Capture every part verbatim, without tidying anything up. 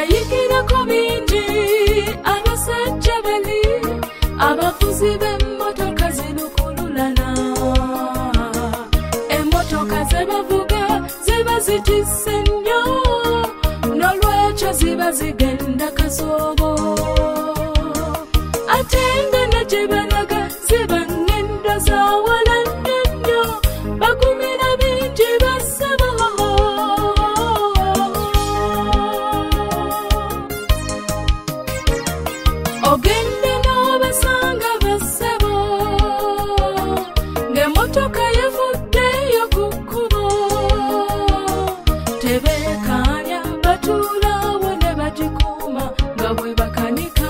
bayigirako bingi abasajja bali abavuzi b'emmotoka zilukululana emmotoka ze bavuga ziba zitisse nnyo n'olwekyo ziba zigenda kasoobo ate nga ne gye balaga ziba ngendo za wala nnyo bagumira bingi bassebo ogende n'obasanga bassebo ng'emmotoka yevuddeyo ku kkubo tebeekaanya batuulaawo ne bagikuuma nga bwe bakanika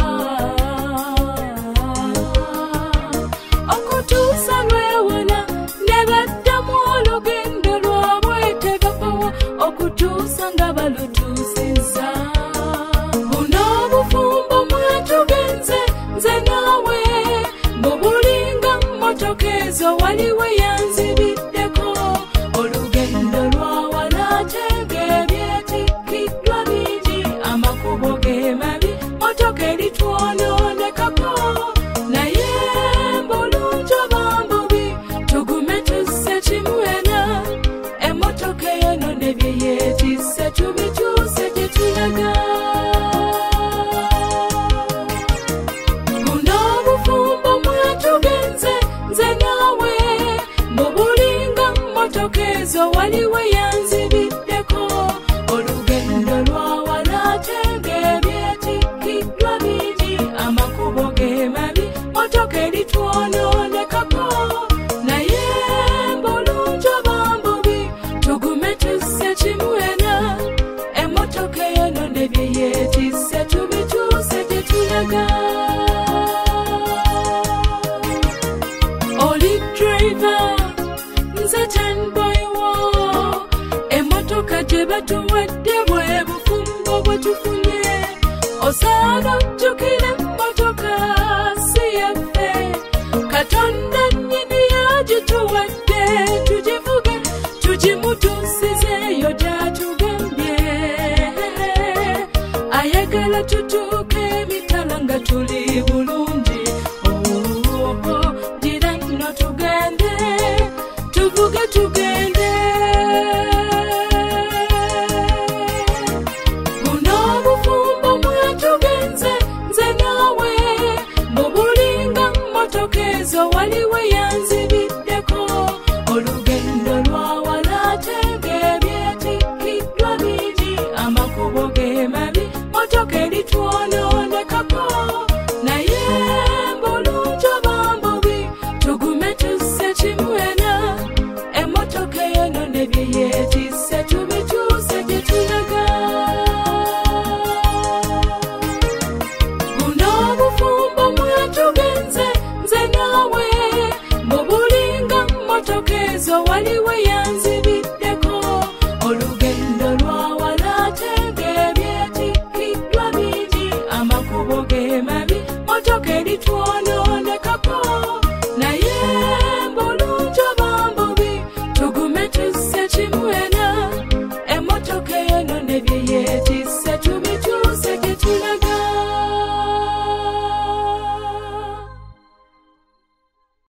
okutuusa lwewona ne baddamu olugendo lwabwe tebapawa okutuusa nga balutuusizza buno obufumbo mwatugenze nze naawe bubulinga mmotoka ezo waliwo yanzibiddeko olugendo lwawala ate ng'ebyetikkiddwa bingi amakubo ge mabi mmotoka eritwonoonekako naye mbulungi oba mbubi tugume tusse kimu era emmotoka eno ne bye yeetisse tubikyuse gye tulaga buno obufumbo mwatugenze nze naawe bubulinga mmotoka ezo waliwo yanzibiddeko olugendo lwawala ate ng'ebyetikkiddwa bingi amakubo ge mabi mmotoka eritwonoonekako naye mbulungi oba mbubi tugume tusse kimu era emmotoka eno ne bye yeetisse tubikyuse gye tulaga oli driver nze tanboy wo emmotoka gye batuwadde bwe bufumbo bwe tufunye osaana ojjukira emmotoka si yaffe katonda nnyini yagituwadde tugivuge tugimutuusizeeyo gy'atugambye ayagala tutu